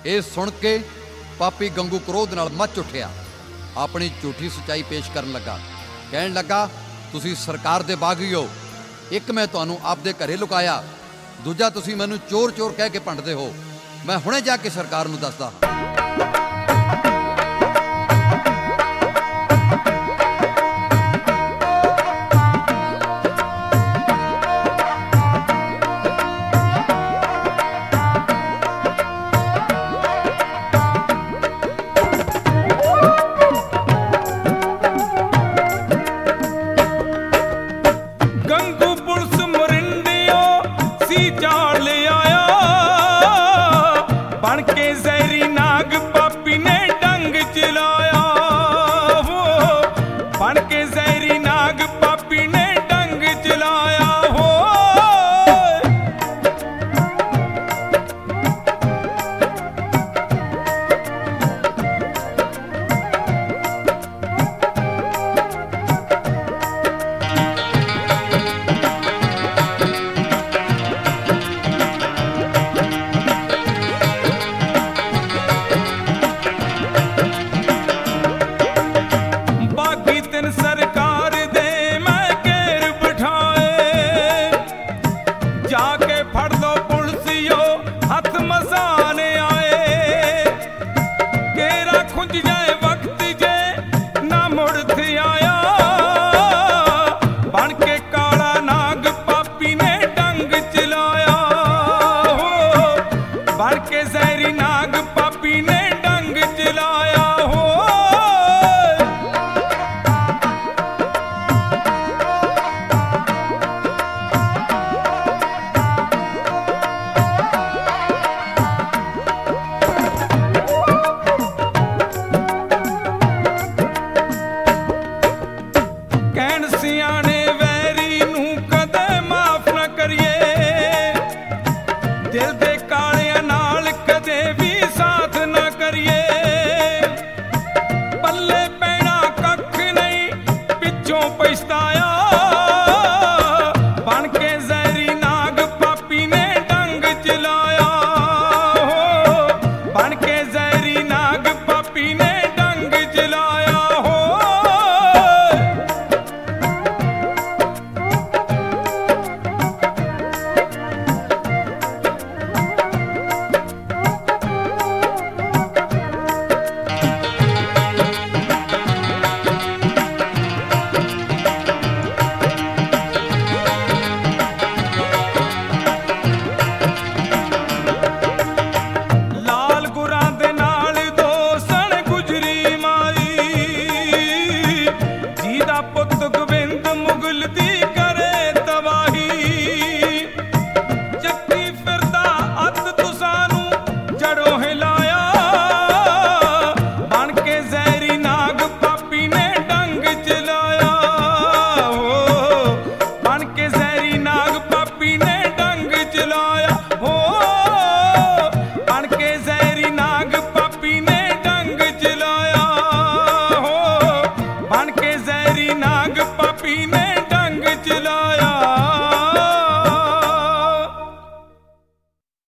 ਇਹ ਸੁਣ ਕੇ ਪਾਪੀ ਗੰਗੂ ਕ੍ਰੋਧ ਨਾਲ ਮੱਚ ਉੱਠਿਆ। ਆਪਣੀ ਝੂਠੀ ਸੱਚਾਈ ਪੇਸ਼ ਕਰਨ ਲੱਗਾ। ਕਹਿਣ ਲੱਗਾ, ਤੁਸੀਂ ਸਰਕਾਰ ਦੇ ਬਾਗੀ ਹੋ। ਇੱਕ ਮੈਂ ਤੁਹਾਨੂੰ ਆਪਦੇ ਘਰੇ ਲੁਕਾਇਆ, ਦੂਜਾ ਤੁਸੀਂ ਮੈਨੂੰ ਚੋਰ ਚੋਰ ਕਹਿ ਕੇ ਭੰਡਦੇ ਹੋ। ਮੈਂ ਹੁਣੇ ਜਾ ਕੇ ਸਰਕਾਰ ਨੂੰ ਦੱਸਦਾ ਹਾਂ। भर के जहरी नाग पापी ने